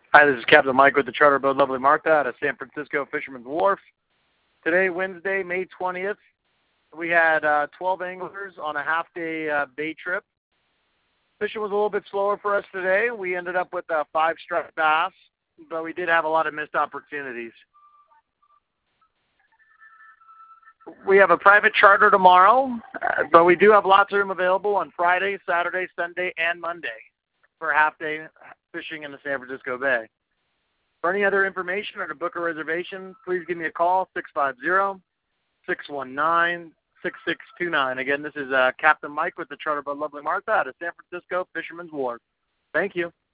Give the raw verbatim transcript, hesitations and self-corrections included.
Hi, this is Captain Mike with the Charter Boat Lovely Martha out of San Francisco Fisherman's Wharf. Today, Wednesday, May twentieth, we had uh, twelve anglers on a half-day uh, bay trip. Fishing was a little bit slower for us today. We ended up with uh, five striped bass, but we did have a lot of missed opportunities. We have a private charter tomorrow, uh, but we do have lots of room available on Friday, Saturday, Sunday, and Monday for half-day fishing in the San Francisco Bay. For any other information or to book a reservation, please give me a call, six five zero, six one nine, six six two nine. Again, this is uh, Captain Mike with the Charter Boat Lovely Martha out of San Francisco Fisherman's Wharf. Thank you.